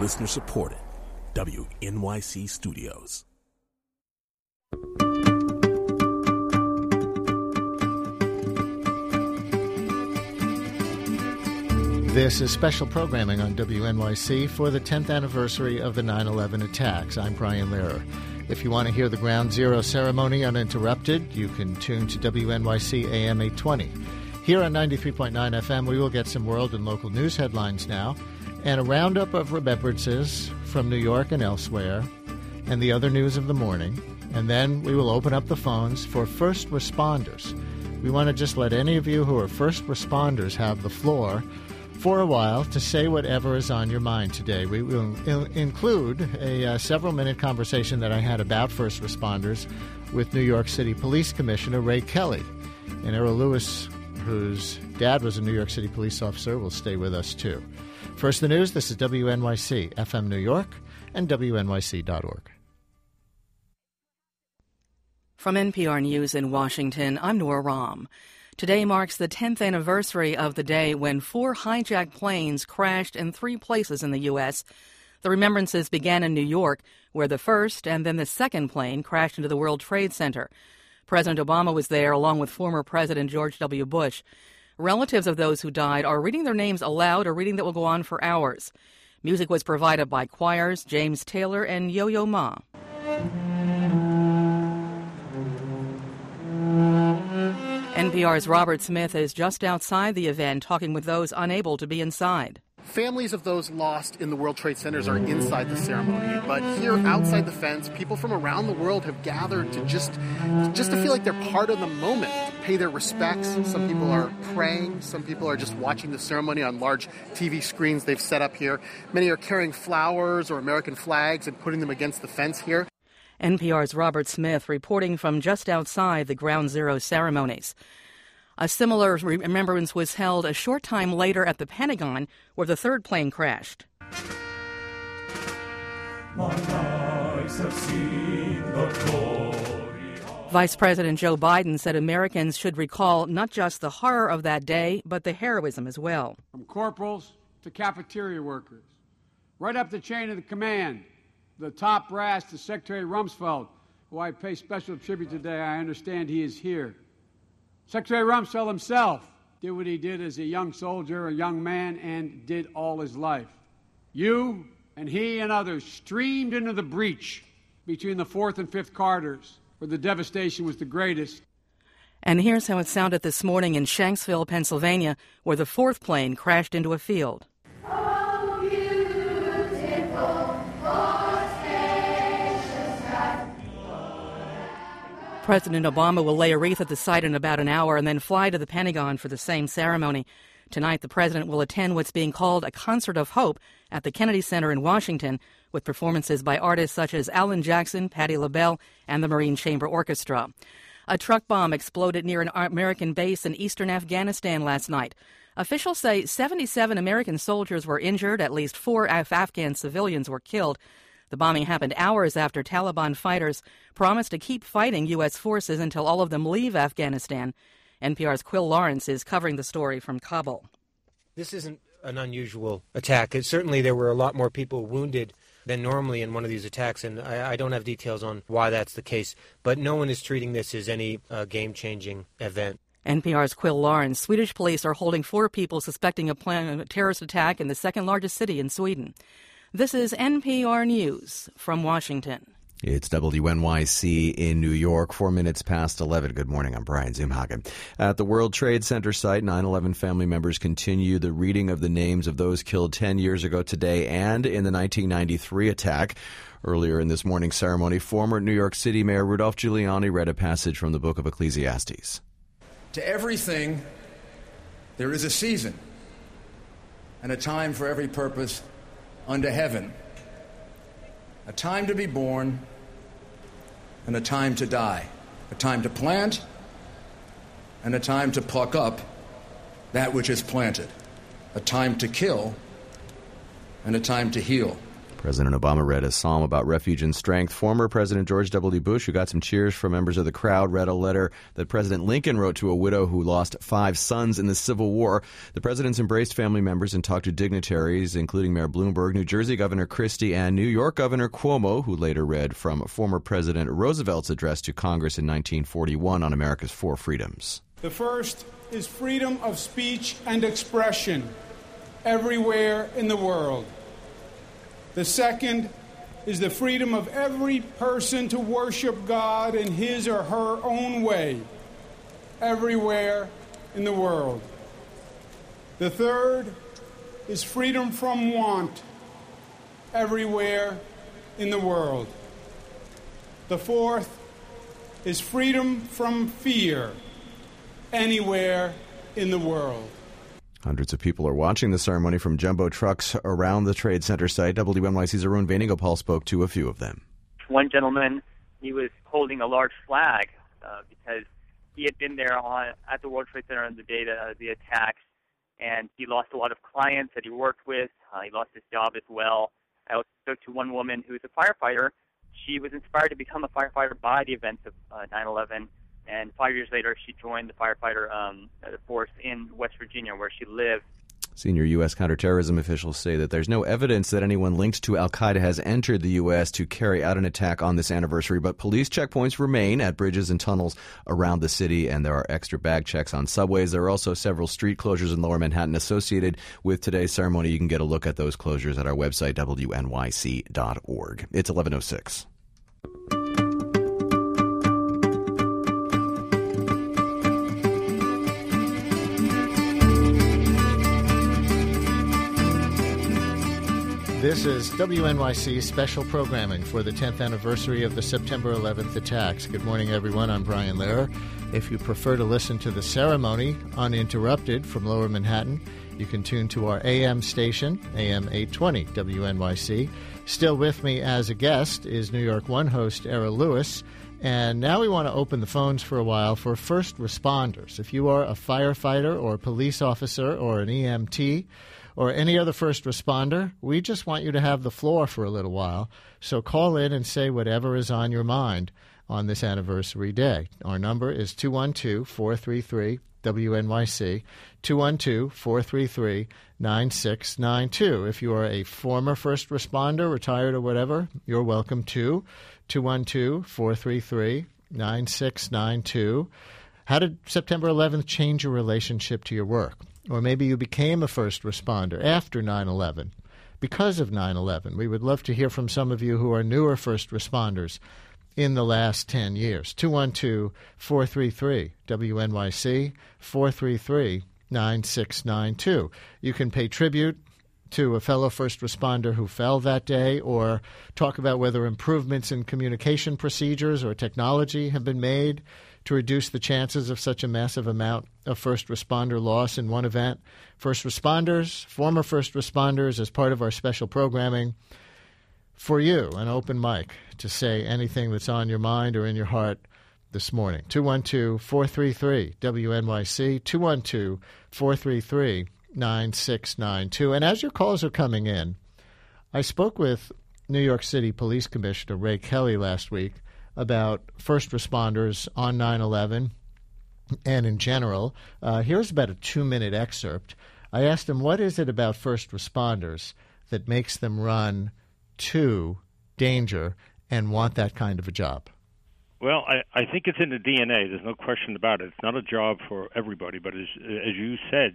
Listener supported. WNYC Studios. This is special programming on WNYC for the 10th anniversary of the 9/11 attacks. I'm Brian Lehrer. If you want to hear the Ground Zero ceremony uninterrupted, you can tune to WNYC AM 820. Here on 93.9 FM, we will get some world and local news headlines now, and a roundup of remembrances from New York and elsewhere, and the other news of the morning. And then we will open up the phones for first responders. We want to just let any of you who are first responders have the floor for a while to say whatever is on your mind today. We will include a several-minute conversation that I had about first responders with New York City Police Commissioner Ray Kelly. And Errol Lewis, whose dad was a New York City police officer, will stay with us too. First the news. This is WNYC, FM New York, and WNYC.org. From NPR News in Washington, I'm Nora Rahm. Today marks the 10th anniversary of the day when 4 hijacked planes crashed in 3 places in the U.S. The remembrances began in New York, where the first and then the second plane crashed into the World Trade Center. President Obama was there, along with former President George W. Bush. Relatives of those who died are reading their names aloud, a reading that will go on for hours. Music was provided by choirs, James Taylor and Yo-Yo Ma. NPR's Robert Smith is just outside the event talking with those unable to be inside. Families of those lost in the World Trade Centers are inside the ceremony, but here outside the fence, people from around the world have gathered to just to feel like they're part of the moment, to pay their respects. Some people are praying, some people are just watching the ceremony on large TV screens they've set up here. Many are carrying flowers or American flags and putting them against the fence here. NPR's Robert Smith reporting from just outside the Ground Zero ceremonies. A similar remembrance was held a short time later at the Pentagon, where the third plane crashed. Vice President Joe Biden said Americans should recall not just the horror of that day, but the heroism as well. From corporals to cafeteria workers, right up the chain of the command, the top brass to Secretary Rumsfeld, who I pay special tribute today. I understand he is here. Secretary Rumsfeld himself did what he did as a young soldier, a young man, and did all his life. You and he and others streamed into the breach between the 4th and 5th corridors, where the devastation was the greatest. And here's how it sounded this morning in Shanksville, Pennsylvania, where the 4th plane crashed into a field. President Obama will lay a wreath at the site in about an hour and then fly to the Pentagon for the same ceremony. Tonight, the president will attend what's being called a Concert of Hope at the Kennedy Center in Washington, with performances by artists such as Alan Jackson, Patti LaBelle, and the Marine Chamber Orchestra. A truck bomb exploded near an American base in eastern Afghanistan last night. Officials say 77 American soldiers were injured, at least 4 Afghan civilians were killed. The bombing happened hours after Taliban fighters promised to keep fighting U.S. forces until all of them leave Afghanistan. NPR's Quill Lawrence is covering the story from Kabul. This isn't an unusual attack. Certainly there were a lot more people wounded than normally in one of these attacks, and I don't have details on why that's the case. But no one is treating this as any game-changing event. NPR's Quill Lawrence. Swedish police are holding 4 people suspecting a planned terrorist attack in the second-largest city in Sweden. This is NPR News from Washington. It's WNYC in New York, 4 minutes past 11. Good morning. I'm Brian Zumhagen. At the World Trade Center site, 9/11 family members continue the reading of the names of those killed 10 years ago today and in the 1993 attack. Earlier in this morning's ceremony, former New York City Mayor Rudolph Giuliani read a passage from the book of Ecclesiastes. To everything, there is a season and a time for every purpose under heaven, a time to be born and a time to die, a time to plant and a time to pluck up that which is planted, a time to kill and a time to heal. President Obama read a psalm about refuge and strength. Former President George W. Bush, who got some cheers from members of the crowd, read a letter that President Lincoln wrote to a widow who lost 5 sons in the Civil War. The presidents embraced family members and talked to dignitaries, including Mayor Bloomberg, New Jersey Governor Christie, and New York Governor Cuomo, who later read from former President Roosevelt's address to Congress in 1941 on America's 4 freedoms. The first is freedom of speech and expression everywhere in the world. The second is the freedom of every person to worship God in his or her own way, everywhere in the world. The third is freedom from want, everywhere in the world. The fourth is freedom from fear, anywhere in the world. Hundreds of people are watching the ceremony from jumbo trucks around the Trade Center site. WNYC's Arun Venugopal spoke to a few of them. One gentleman, he was holding a large flag because he had been there at the World Trade Center on the day of the attacks, and he lost a lot of clients that he worked with. He lost his job as well. I also spoke to one woman who is a firefighter. She was inspired to become a firefighter by the events of 9/11. And 5 years later, she joined the firefighter force in West Virginia, where she lived. Senior U.S. counterterrorism officials say that there's no evidence that anyone linked to al-Qaeda has entered the U.S. to carry out an attack on this anniversary, but police checkpoints remain at bridges and tunnels around the city, and there are extra bag checks on subways. There are also several street closures in Lower Manhattan associated with today's ceremony. You can get a look at those closures at our website, wnyc.org. It's 11:06. This is WNYC special programming for the 10th anniversary of the September 11th attacks. Good morning, everyone. I'm Brian Lehrer. If you prefer to listen to the ceremony uninterrupted from Lower Manhattan, you can tune to our AM station, AM 820 WNYC. Still with me as a guest is New York One host Era Lewis. And now we want to open the phones for a while for first responders. If you are a firefighter or a police officer or an EMT or any other first responder, we just want you to have the floor for a little while. So call in and say whatever is on your mind on this anniversary day. Our number is 212-433-WNYC, 212-433-9692. If you are a former first responder, retired or whatever, you're welcome to 212-433-9692. How did September 11th change your relationship to your work? Or maybe you became a first responder after 9/11, because of 9/11. We would love to hear from some of you who are newer first responders in the last 10 years. 212-433-WNYC, 433-9692. You can pay tribute to a fellow first responder who fell that day, or talk about whether improvements in communication procedures or technology have been made to reduce the chances of such a massive amount of first responder loss in one event. First responders, former first responders, as part of our special programming, for you, an open mic to say anything that's on your mind or in your heart this morning. 212-433-WNYC, 212-433-9692. And as your calls are coming in, I spoke with New York City Police Commissioner Ray Kelly last week about first responders on 9/11 and in general. Here's about a 2-minute excerpt. I asked him, what is it about first responders that makes them run to danger and want that kind of a job? Well, I think it's in the DNA. There's no question about it. It's not a job for everybody, but as you said,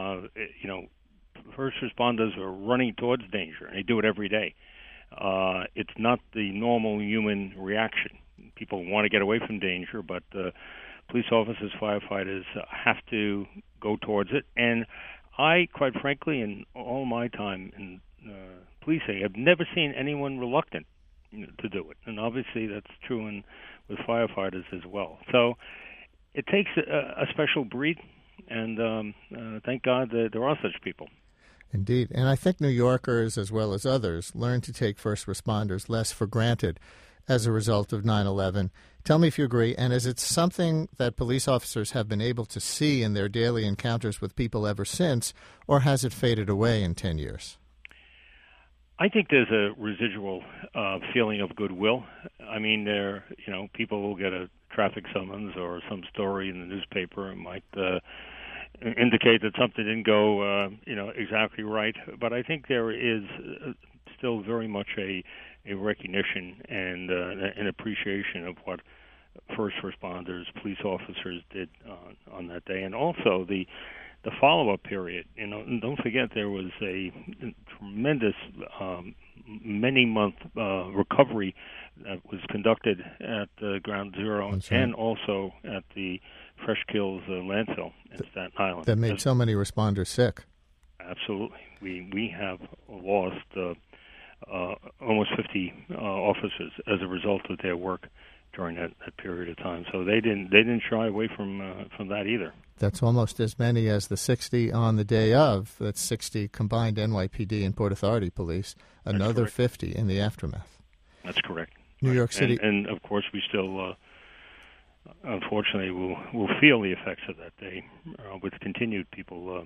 first responders are running towards danger, and they do it every day. It's not the normal human reaction. People want to get away from danger, but police officers, firefighters have to go towards it. And I, quite frankly, in all my time in policing, have never seen anyone reluctant to do it. And obviously that's true with firefighters as well. So it takes a special breed, and thank God that there are such people. Indeed. And I think New Yorkers, as well as others, learn to take first responders less for granted as a result of 9/11. Tell me if you agree, and is it something that police officers have been able to see in their daily encounters with people ever since, or has it faded away in 10 years? I think there's a residual feeling of goodwill. I mean, people will get a traffic summons or some story in the newspaper and might indicate that something didn't go, exactly right. But I think there is still very much a recognition and an appreciation of what first responders, police officers did on that day, and also the follow-up period. Don't forget there was a tremendous many-month recovery that was conducted at Ground Zero and also at the Fresh Kills landfill in Staten Island. That made so many responders sick. Absolutely. We have lost almost 50 officers as a result of their work during that period of time. So they didn't shy away from that either. That's almost as many as the 60 on the day of. That's 60 combined NYPD and Port Authority police. Another 50 in the aftermath. That's correct. New York City, and of course we still, unfortunately, will feel the effects of that day with continued people,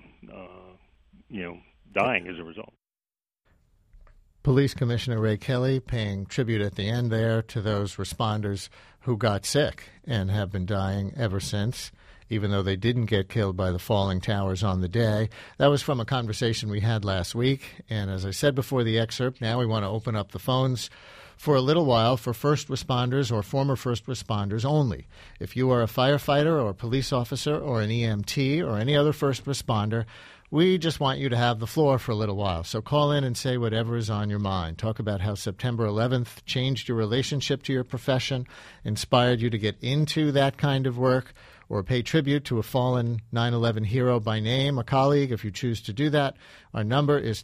dying as a result. Police Commissioner Ray Kelly paying tribute at the end there to those responders who got sick and have been dying ever since, even though they didn't get killed by the falling towers on the day. That was from a conversation we had last week. And as I said before the excerpt, now we want to open up the phones for a little while for first responders or former first responders only. If you are a firefighter or a police officer or an EMT or any other first responder, we just want you to have the floor for a little while. So call in and say whatever is on your mind. Talk about how September 11th changed your relationship to your profession, inspired you to get into that kind of work, or pay tribute to a fallen 9/11 hero by name, a colleague, if you choose to do that. Our number is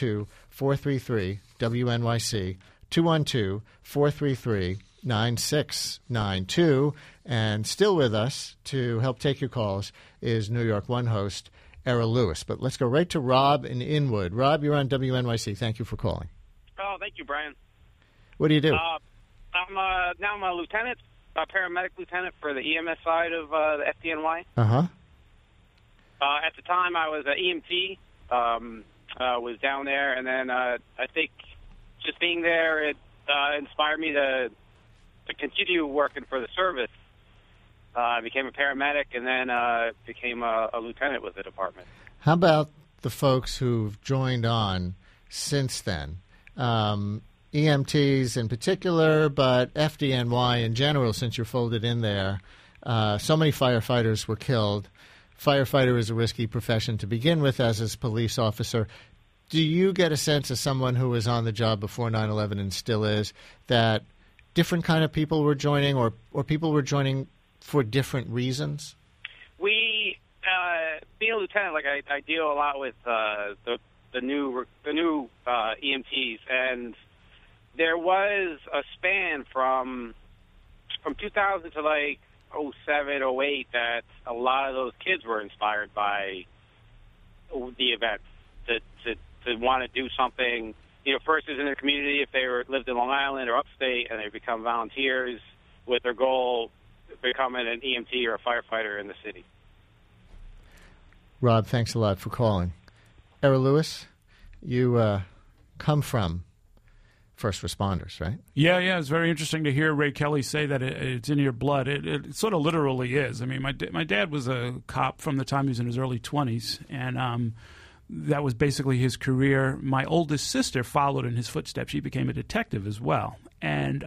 212-433-WNYC, 212-433-9692. And still with us to help take your calls is New York One host Errol Louis. But let's go right to Rob in Inwood. Rob, you're on WNYC. Thank you for calling. Oh, thank you, Brian. What do you do? I'm a lieutenant, a paramedic lieutenant for the EMS side of the FDNY. Uh-huh. At the time, I was an EMT, was down there, and then I think just being there, it inspired me to continue working for the service. I became a paramedic and then became a lieutenant with the department. How about the folks who've joined on since then? EMTs in particular, but FDNY in general, since you're folded in there. So many firefighters were killed. Firefighter is a risky profession to begin with, as is police officer. Do you get a sense as someone who was on the job before 9/11 and still is, that different kind of people were joining or people were joining for different reasons? We, being a lieutenant, I deal a lot with the new EMTs, and there was a span from 2000 to 07, 08 that a lot of those kids were inspired by the event to want to do something. First is in their community if they lived in Long Island or upstate, and they become volunteers with their goal becoming an EMT or a firefighter in the city. Rob, thanks a lot for calling. Errol Louis, you come from first responders, right? Yeah, it's very interesting to hear Ray Kelly say that it's in your blood. It sort of literally is. I mean, my dad was a cop from the time he was in his early 20s, and that was basically his career. My oldest sister followed in his footsteps. She became a detective as well. And,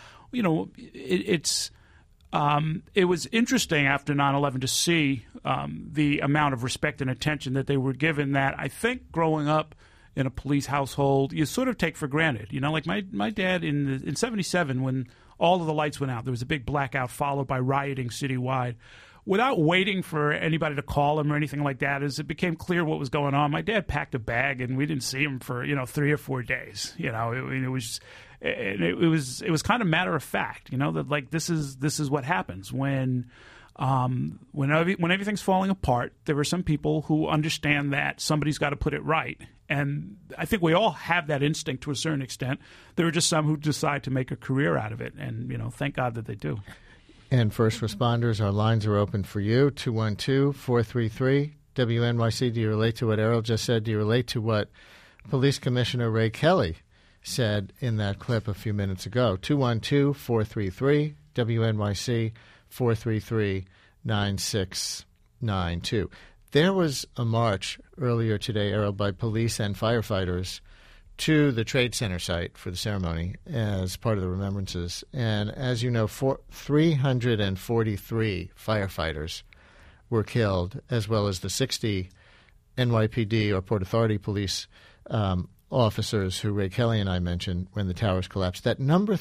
it was interesting after 9/11 to see the amount of respect and attention that they were given that I think growing up in a police household, you sort of take for granted. Like my dad in 77, when all of the lights went out, there was a big blackout followed by rioting citywide. Without waiting for anybody to call him or anything like that, as it became clear what was going on, my dad packed a bag and we didn't see him for 3 or 4 days. It was kind of matter of fact, that this is what happens when everything's falling apart. There are some people who understand that somebody's got to put it right, and I think we all have that instinct to a certain extent. There are just some who decide to make a career out of it, and thank God that they do. And first responders, our lines are open for you, 212-433-WNYC. Do you relate to what Errol just said? Do you relate to what Police Commissioner Ray Kelly said in that clip a few minutes ago. 212-433-WNYC, 433-9692. There was a march earlier today, Errol, by police and firefighters to the Trade Center site for the ceremony as part of the remembrances. And as you know, 343 firefighters were killed, as well as the 60 NYPD or Port Authority police officers who Ray Kelly and I mentioned when the towers collapsed. That number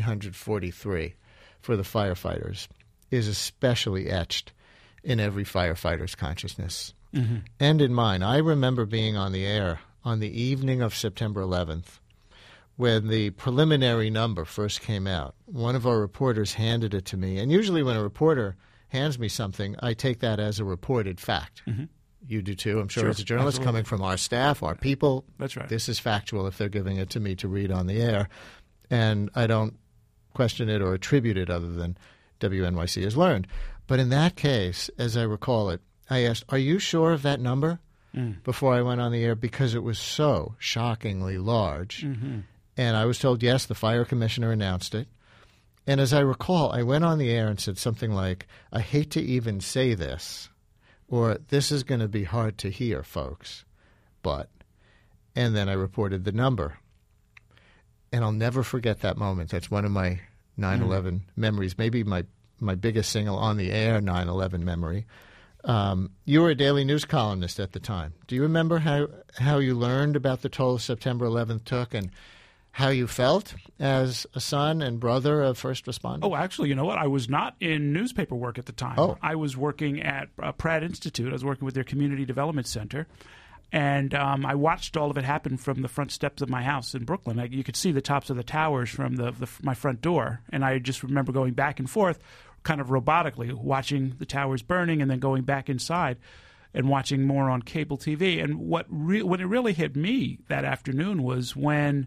343 for the firefighters is especially etched in every firefighter's consciousness and in mine. I remember being on the air on the evening of September 11th when the preliminary number first came out. One of our reporters handed it to me, and usually when a reporter hands me something, I take that as a reported fact. You do too, I'm sure, as a journalist, absolutely. coming from our staff, our people. That's right. This is factual if they're giving it to me to read on the air. And I don't question it or attribute it other than WNYC has learned. But in that case, as I recall it, I asked, are you sure of that number? Before I went on the air, because it was so shockingly large. And I was told, yes, the fire commissioner announced it. And as I recall, I went on the air and said something like, I hate to even say this, or this is going to be hard to hear, folks, but, and then I reported the number. And I'll never forget that moment. That's one of my 9/11 memories, maybe my biggest single on the air 9/11 memory. You were a daily news columnist at the time. Do you remember how you learned about the toll September 11th took and how you felt as a son and brother of first responders? Oh, actually, you know what? I was not in newspaper work at the time. Oh. I was working at Pratt Institute. I was working with their Community Development Center. And I watched all of it happen from the front steps of my house in Brooklyn. You could see the tops of the towers from my front door. And I just remember going back and forth kind of robotically, watching the towers burning and then going back inside and watching more on cable TV. And when it really hit me that afternoon was when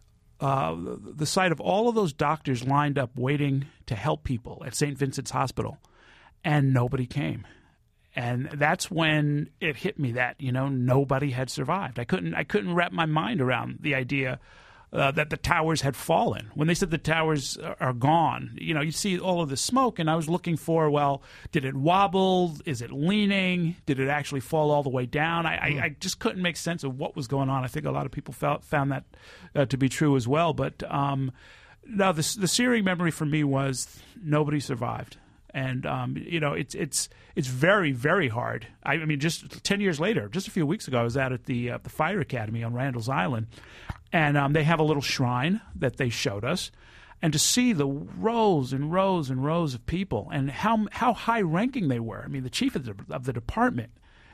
the sight of all of those doctors lined up waiting to help people at St. Vincent's Hospital, and nobody came. And that's when it hit me that, nobody had survived. I couldn't wrap my mind around the idea that the towers had fallen. When they said the towers are gone, you see all of the smoke, and I was looking for, well, did it wobble? Is it leaning? Did it actually fall all the way down? I just couldn't make sense of what was going on. I think a lot of people found that to be true as well. But no, the searing memory for me was nobody survived. And, it's very, very hard. I mean, just 10 years later, just a few weeks ago, I was out at the Fire Academy on Randall's Island, and they have a little shrine that they showed us. And to see the rows and rows and rows of people and how high-ranking they were. I mean, the chief of the department,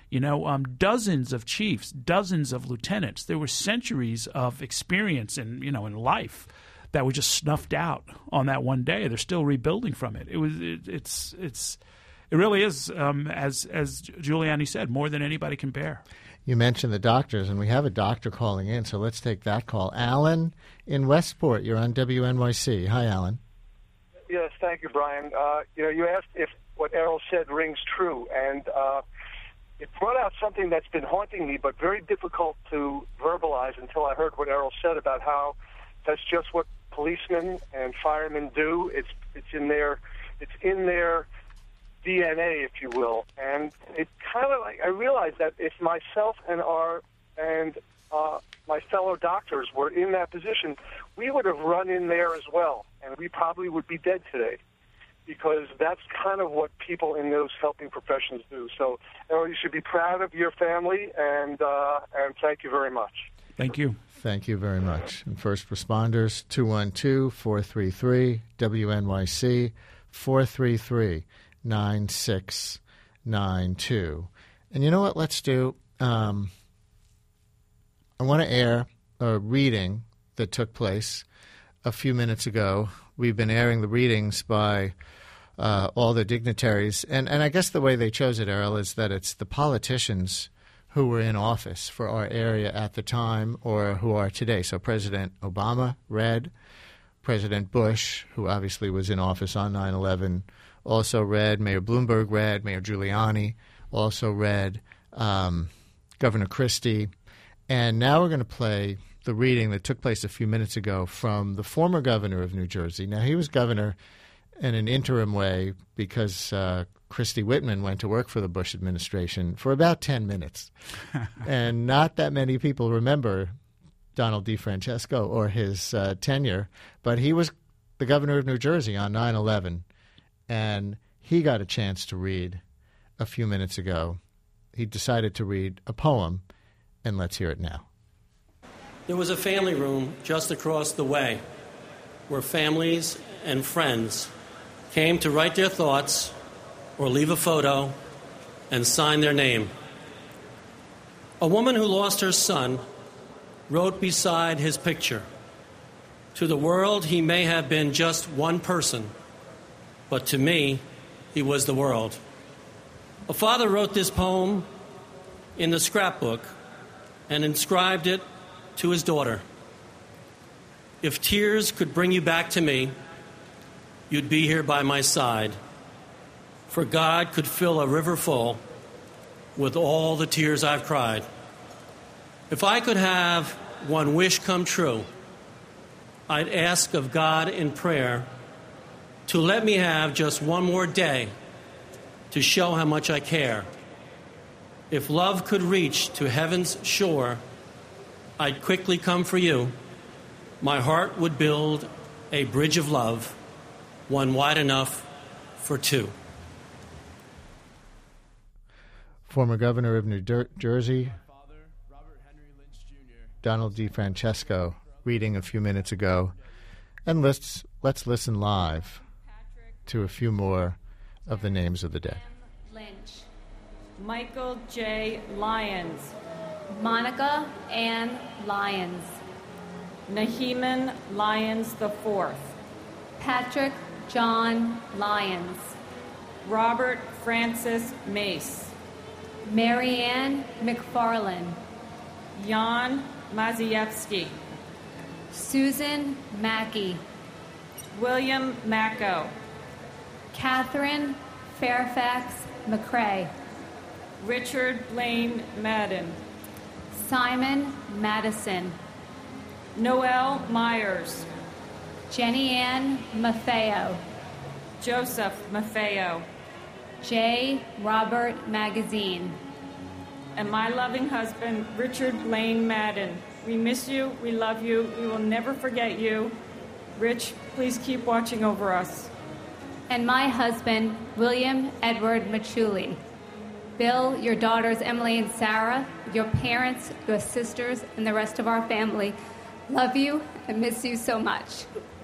dozens of chiefs, dozens of lieutenants. There were centuries of experience in life that were just snuffed out on that one day. They're still rebuilding from it. It really is, as Giuliani said, more than anybody can bear. You mentioned the doctors, and we have a doctor calling in, so let's take that call. Alan in Westport, you're on WNYC. Hi, Alan. Yes, thank you, Brian. You asked if what Errol said rings true, and it brought out something that's been haunting me, but very difficult to verbalize until I heard what Errol said about how that's just what policemen and firemen do. It's in their DNA, if you will. And it kind of I realized that if myself and my fellow doctors were in that position, we would have run in there as well, and we probably would be dead today, because that's kind of what people in those helping professions do. So, Errol, you should be proud of your family, and thank you very much. Thank you. Thank you very much. And first responders, 212-433-WNYC, 433-9692. And you know what let's do? I want to air a reading that took place a few minutes ago. We've been airing the readings by all the dignitaries. And I guess the way they chose it, Errol, is that it's the politicians who were in office for our area at the time or who are today. So President Obama read, President Bush, who obviously was in office on 9/11, also read, Mayor Bloomberg read, Mayor Giuliani also read, Governor Christie, And now we're going to play the reading that took place a few minutes ago from the former governor of New Jersey. Now, he was governor in an interim way because Christy Whitman went to work for the Bush administration for about 10 minutes. And not that many people remember Donald DeFrancesco or his tenure, but he was the governor of New Jersey on 9/11, and he got a chance to read a few minutes ago. He decided to read a poem, and let's hear it now. There was a family room just across the way where families and friends came to write their thoughts or leave a photo and sign their name. A woman who lost her son wrote beside his picture, "To the world he may have been just one person, but to me he was the world." A father wrote this poem in the scrapbook and inscribed it to his daughter. "If tears could bring you back to me, you'd be here by my side. For God could fill a river full with all the tears I've cried. If I could have one wish come true, I'd ask of God in prayer to let me have just one more day to show how much I care. If love could reach to heaven's shore, I'd quickly come for you. My heart would build a bridge of love, one wide enough for two." Former governor of New Jersey, Donald DeFrancesco, reading a few minutes ago. And let's listen live to a few more of the names of the dead. Lynch, Michael J. Lyons, Monica Ann Lyons, Naheeman Lyons IV, Patrick John Lyons, Robert Francis Mace, Marianne McFarland, Jan Mazievsky, Susan Mackey, William Macko, Catherine Fairfax McCrae, Richard Blaine Madden, Simon Madison, Noel Myers, Jenny Ann Maffeo, Joseph Maffeo, J. Robert Magazine, and my loving husband, Richard Blaine Madden. We miss you. We love you. We will never forget you. Rich, please keep watching over us. And my husband, William Edward Machuli. Bill, your daughters, Emily and Sarah, your parents, your sisters, and the rest of our family love you and miss you so much.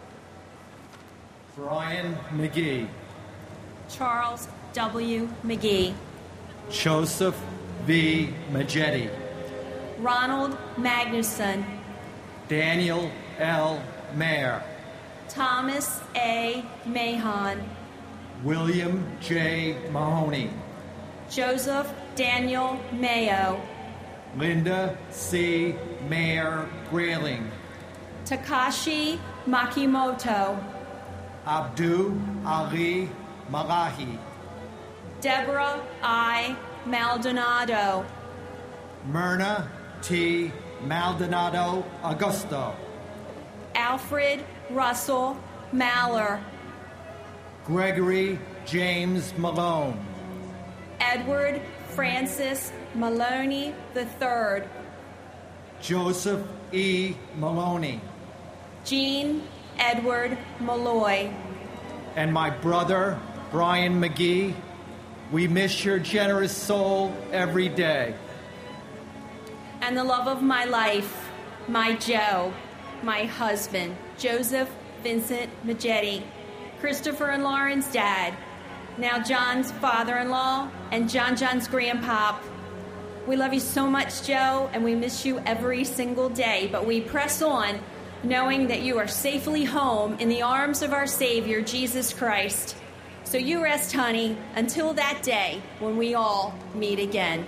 Brian McGee. Charles W. McGee. Joseph V. Majetti. Ronald Magnuson. Daniel L. Mayer. Thomas A. Mahon. William J. Mahoney. Joseph Daniel Mayo. Linda C. Mayer Grayling. Takashi Makimoto. Abdu Ali Malahi. Deborah I. Maldonado. Myrna T. Maldonado Augusto. Alfred Russell Maller. Gregory James Malone. Edward Francis Maloney III. Joseph E. Maloney. Jean Edward Malloy. And my brother, Brian McGee, we miss your generous soul every day. And the love of my life, my Joe, my husband, Joseph Vincent Majetti, Christopher and Lauren's dad, now John's father-in-law, and John's grandpop. We love you so much, Joe, and we miss you every single day, but we press on knowing that you are safely home in the arms of our Savior, Jesus Christ. So you rest, honey, until that day when we all meet again.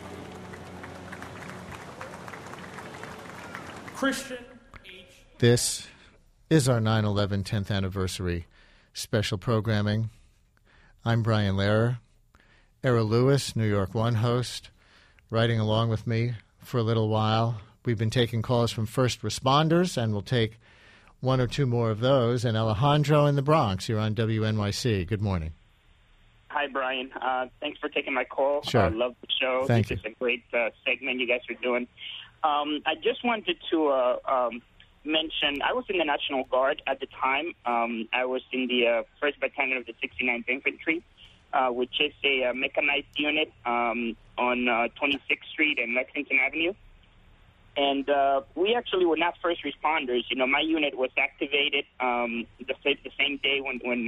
Christian This is our 9/11 10th anniversary special programming. I'm Brian Lehrer. Errol Lewis, New York One host, writing along with me for a little while. We've been taking calls from first responders, and we'll take one or two more of those. And Alejandro in the Bronx, you're on WNYC. Good morning. Hi, Brian. Thanks for taking my call. Sure. I love the show. Thank This is a great segment you guys are doing. I just wanted to mention, I was in the National Guard at the time. I was in the 1st Battalion of the 69th Infantry, which is a mechanized unit on 26th Street and Lexington Avenue. And we actually were not first responders. You know, my unit was activated the same day when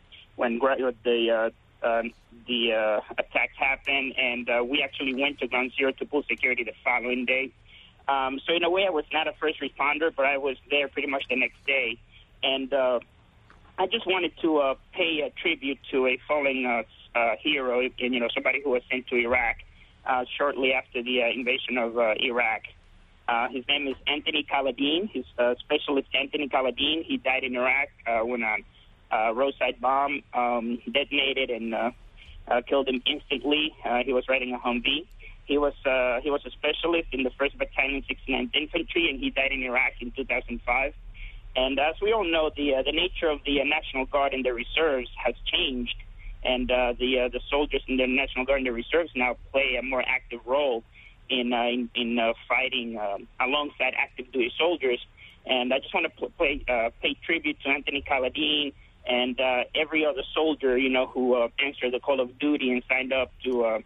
the attacks happened, and we actually went to Ground Zero to pull security the following day. So in a way, I was not a first responder, but I was there pretty much the next day. And I just wanted to pay a tribute to a fallen hero, and, you know, somebody who was sent to Iraq shortly after the invasion of Iraq. His name is Anthony Kaladin. He's Specialist Anthony Kaladin. He died in Iraq when a roadside bomb detonated and killed him instantly. He was riding a Humvee. He was a specialist in the 1st Battalion, 69th Infantry, and he died in Iraq in 2005. And as we all know, the nature of the National Guard and the reserves has changed, and the soldiers in the National Guard and the reserves now play a more active role in fighting alongside active duty soldiers. And I just want to pay tribute to Anthony Kaladin and every other soldier, you know, who answered the call of duty and signed up to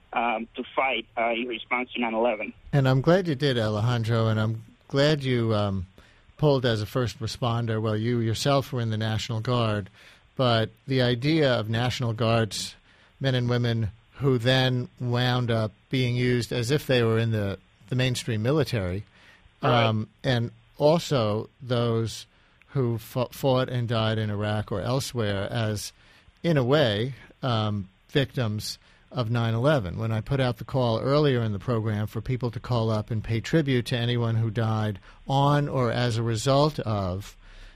fight in response to 9/11. And I'm glad you did, Alejandro, and I'm glad you pulled as a first responder. Well, you yourself were in the National Guard, but the idea of National Guards, men and women who then wound up being used as if they were in the mainstream military, Right. And also those who fought and died in Iraq or elsewhere as, in a way, victims of 9/11. When I put out the call earlier in the program for people to call up and pay tribute to anyone who died on or as a result of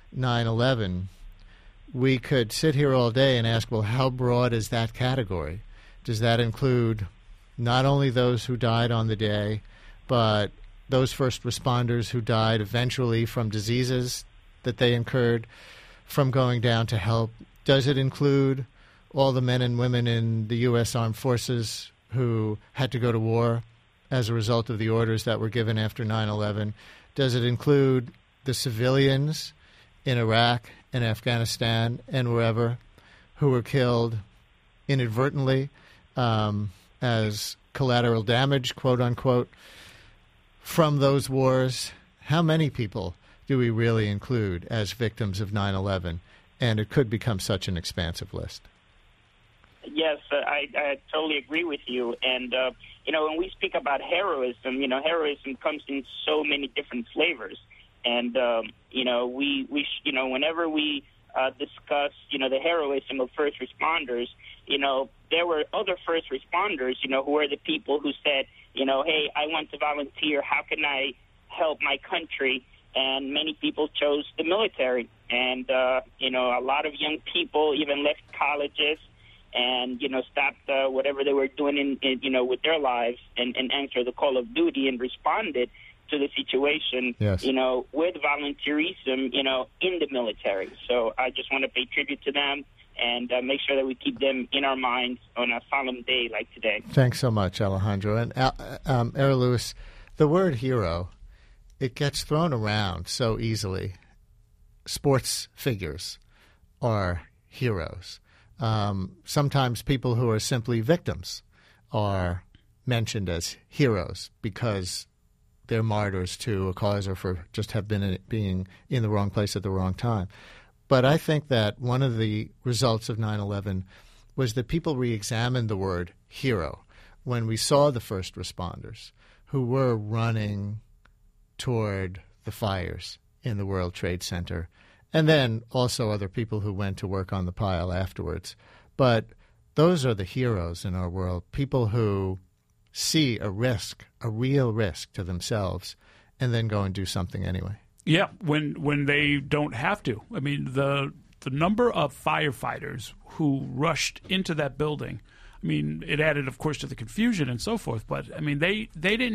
9/11, we could sit here all day and ask, well, how broad is that category? Does that include not only those who died on the day, but those first responders who died eventually from diseases that they incurred from going down to help? Does it include all the men and women in the U.S. Armed Forces who had to go to war as a result of the orders that were given after 9/11? Does it include the civilians in Iraq and Afghanistan and wherever who were killed inadvertently as collateral damage, quote unquote, from those wars? How many people do we really include as victims of 9/11? And it could become such an expansive list. Yes, I totally agree with you. And, you know, when we speak about heroism, you know, heroism comes in so many different flavors. And, you know, whenever we discuss, you know, the heroism of first responders, you know, there were other first responders, you know, who were the people who said, you know, hey, I want to volunteer. How can I help my country? And many people chose the military. And, you know, a lot of young people even left colleges and, you know, stopped whatever they were doing, you know, with their lives and answered the call of duty and responded to the situation, yes, you know, with volunteerism, you know, in the military. So I just want to pay tribute to them and make sure that we keep them in our minds on a solemn day like today. Thanks so much, Alejandro. And Era Lewis, the word hero, it gets thrown around so easily. Sports figures are heroes. Sometimes people who are simply victims are mentioned as heroes because they're martyrs to a cause or for just have been being in the wrong place at the wrong time. But I think that one of the results of 9/11 was that people re-examined the word hero when we saw the first responders who were running toward the fires in the World Trade Center, and then also other people who went to work on the pile afterwards. But those are the heroes in our world, people who see a risk, a real risk to themselves, and then go and do something anyway. Yeah, when they don't have to. I mean, the number of firefighters who rushed into that building, I mean, it added, of course, to the confusion and so forth, but, I mean, they didn't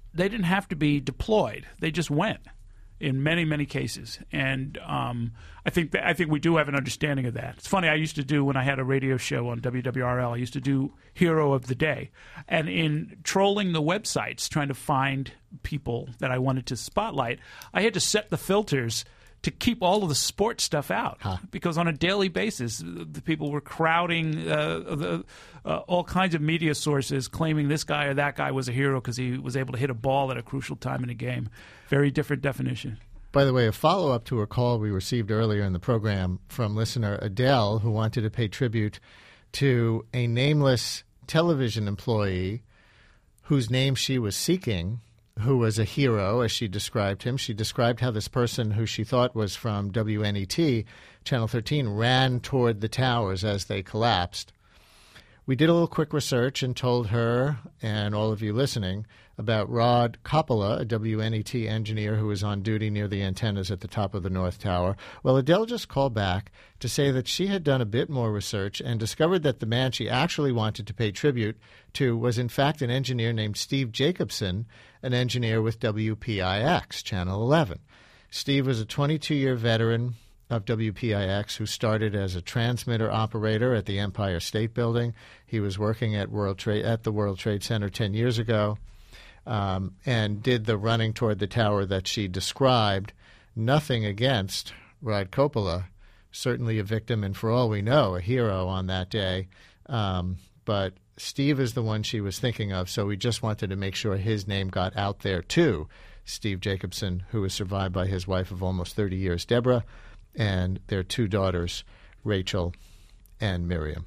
they didn't have to be deployed. They just went in many, many cases. And I think we do have an understanding of that. It's funny, I used to do, when I had a radio show on WWRL, I used to do Hero of the Day. And in trolling the websites, trying to find people that I wanted to spotlight, I had to set the filters to keep all of the sports stuff out, because on a daily basis, the people were crowding all kinds of media sources claiming this guy or that guy was a hero because he was able to hit a ball at a crucial time in a game. Very different definition. By the way, a follow-up to a call we received earlier in the program from listener Adele, who wanted to pay tribute to a nameless television employee whose name she was seeking, who was a hero, as she described him. She described how this person, who she thought was from WNET, Channel 13, ran toward the towers as they collapsed. We did a little quick research and told her, and all of you listening, about Rod Coppola, a WNET engineer who was on duty near the antennas at the top of the North Tower. Well, Adele just called back to say that she had done a bit more research and discovered that the man she actually wanted to pay tribute to was in fact an engineer named Steve Jacobson, an engineer with WPIX, Channel 11. Steve was a 22-year veteran of WPIX who started as a transmitter operator at the Empire State Building. He was working at the World Trade Center 10 years ago and did the running toward the tower that she described. Nothing against Rod Coppola, certainly a victim and, for all we know, a hero on that day. But Steve is the one she was thinking of, so we just wanted to make sure his name got out there too. Steve Jacobson, who was survived by his wife of almost 30 years, Deborah, and their two daughters, Rachel and Miriam.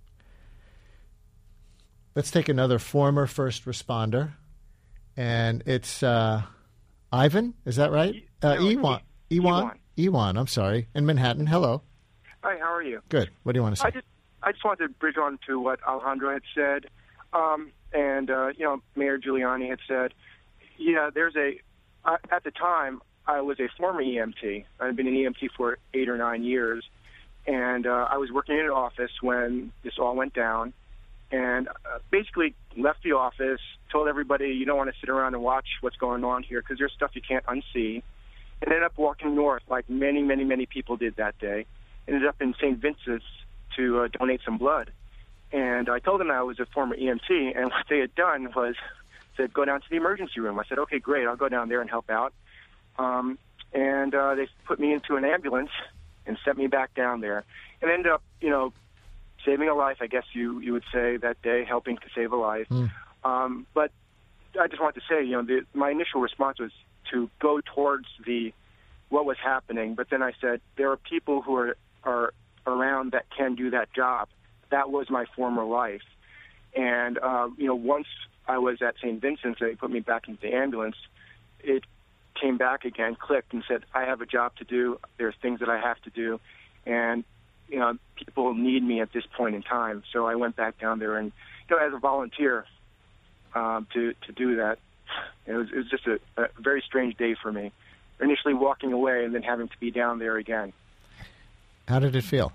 Let's take another former first responder, and it's Ivan, is that right? Ewan, I'm sorry, in Manhattan. Hello. Hi, how are you? Good. What do you want to say? I just wanted to bridge on to what Alejandro had said, and Mayor Giuliani had said. Yeah, at the time, I was a former EMT. I've been an EMT for 8 or 9 years, and I was working in an office when this all went down, and basically left the office, told everybody you don't want to sit around and watch what's going on here because there's stuff you can't unsee, and ended up walking north like many, many, many people did that day. Ended up in St. Vincent's to donate some blood, and I told them I was a former EMT, and what they had done was said, go down to the emergency room. I said, okay, great, I'll go down there and help out. And they put me into an ambulance and sent me back down there, and ended up, saving a life, I guess you would say, that day, helping to save a life. But I just wanted to say, my initial response was to go towards what was happening, but then I said, there are people who are around that can do that job. That was my former life. And, once I was at St. Vincent's, they put me back into the ambulance, it came back again, clicked, and said, I have a job to do. There's things that I have to do. And, people need me at this point in time. So I went back down there and, as a volunteer to do that. It was just a very strange day for me. Initially walking away and then having to be down there again. How did it feel?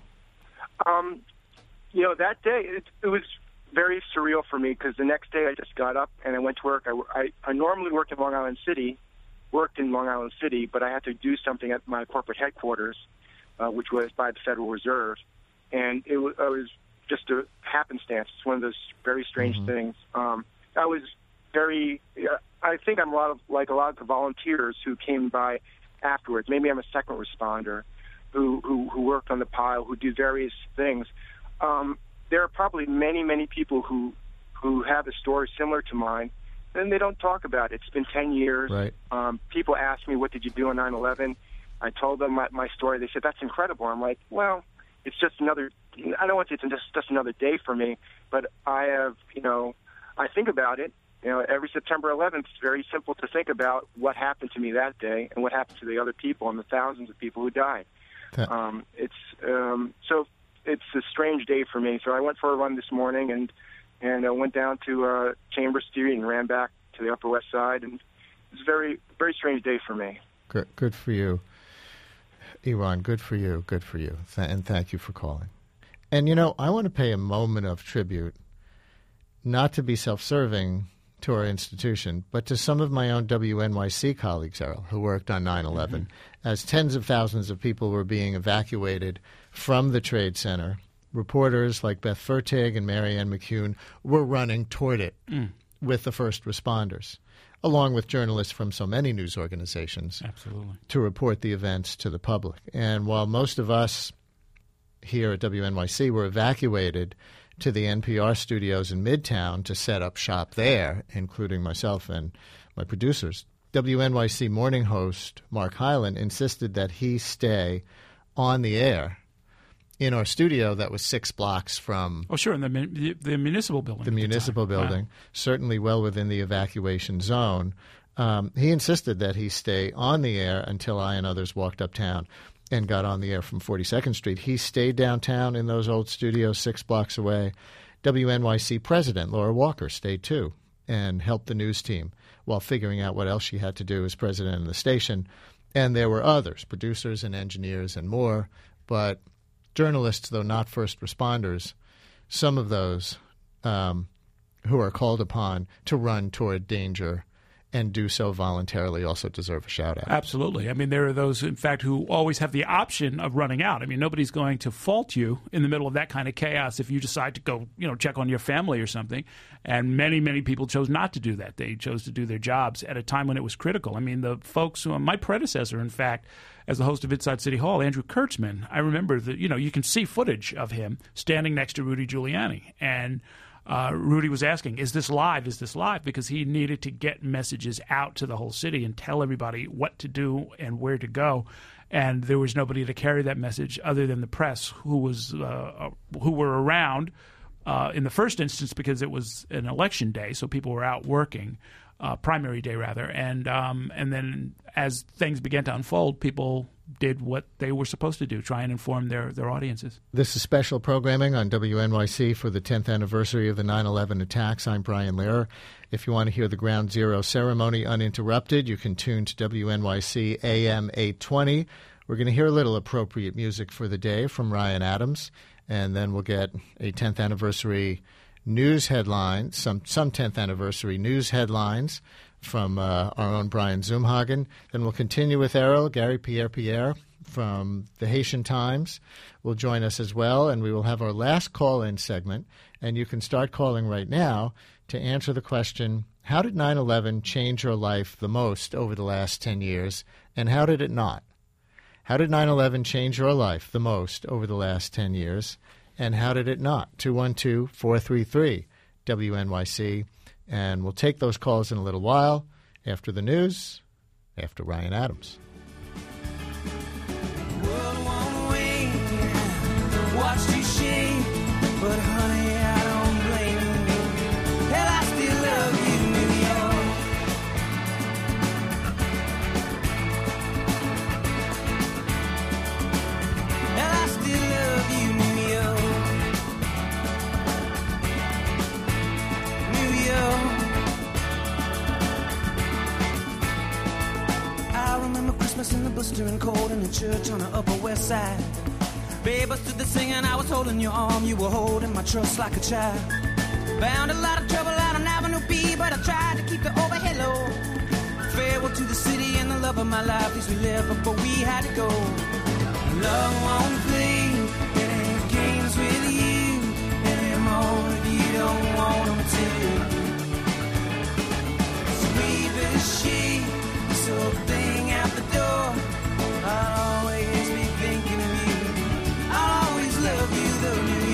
That day, it was very surreal for me because the next day I just got up and I went to work. I normally worked in Long Island City, but I had to do something at my corporate headquarters, which was by the Federal Reserve. And it was just a happenstance. It's one of those very strange things. I was I think I'm like a lot of the volunteers who came by afterwards. Maybe I'm a second responder who worked on the pile, who do various things. There are probably many, many people who have a story similar to mine, and they don't talk about it. It's been 10 years. Right. People ask me, what did you do on 9/11? I told them my story. They said, that's incredible. I'm like, well, it's just another, I don't want to say it's just another day for me, but I have, I think about it. Every September 11th, it's very simple to think about what happened to me that day and what happened to the other people and the thousands of people who died. So it's a strange day for me. So I went for a run this morning and I went down to Chambers Street and ran back to the Upper West Side, and it's a very, very strange day for me. Good for you, Iran. Good for you. And thank you for calling. And, I want to pay a moment of tribute, not to be self-serving, to our institution, but to some of my own WNYC colleagues, Errol, who worked on 9/11, as tens of thousands of people were being evacuated from the Trade Center. Reporters like Beth Fertig and Marianne McCune were running toward it with the first responders, along with journalists from so many news organizations, absolutely, to report the events to the public. And while most of us here at WNYC were evacuated to the NPR studios in Midtown to set up shop there, including myself and my producers, WNYC morning host Mark Hyland insisted that he stay on the air in our studio that was 6 blocks from... Oh, sure, in the municipal building. The municipal building, certainly well within the evacuation zone. He insisted that he stay on the air until I and others walked uptown and got on the air from 42nd Street. He stayed downtown in those old studios 6 blocks away. WNYC president Laura Walker stayed too and helped the news team while figuring out what else she had to do as president of the station. And there were others, producers and engineers and more, but journalists, though not first responders, some of those who are called upon to run toward danger and do so voluntarily also deserve a shout-out. Absolutely. I mean, there are those, in fact, who always have the option of running out. I mean, nobody's going to fault you in the middle of that kind of chaos if you decide to go, check on your family or something. And many, many people chose not to do that. They chose to do their jobs at a time when it was critical. I mean, the folks my predecessor, in fact, as the host of Inside City Hall, Andrew Kurtzman, I remember that, you can see footage of him standing next to Rudy Giuliani. And Rudy was asking, is this live? Is this live? Because he needed to get messages out to the whole city and tell everybody what to do and where to go. And there was nobody to carry that message other than the press, who were around in the first instance because it was an election day, so people were out working, primary day rather. And then as things began to unfold, people did what they were supposed to do, try and inform their audiences. This is special programming on WNYC for the 10th anniversary of the 9/11 attacks. I'm Brian Lehrer. If you want to hear the Ground Zero ceremony uninterrupted, you can tune to WNYC AM 820. We're going to hear a little appropriate music for the day from Ryan Adams, and then we'll get a 10th anniversary news headline, some 10th anniversary news headlines from our own Brian Zumhagen. Then we'll continue with Errol. Gary Pierre from the Haitian Times will join us as well, and we will have our last call-in segment. And you can start calling right now to answer the question, how did 9/11 change your life the most over the last 10 years, and how did it not? How did 9/11 change your life the most over the last 10 years, and how did it not? 212-433-WNYC. And we'll take those calls in a little while after the news, after Ryan Adams. World won't wait, watched you shake, but honey, I don't blame you. Hell, I still love you, New York. Hell, I still love you, New York. I remember Christmas in the blistering cold in the church on the Upper West Side. Babe, I stood there singing, I was holding your arm, you were holding my trust like a child. Found a lot of trouble out on Avenue B, but I tried to keep the overhead low. Farewell to the city and the love of my life, these we lived, but we had to go. Love won't play any games with you anymore if you don't want them to. Sweep as she, so thing out the door. I'll always be thinking of you. I'll always love you, though, New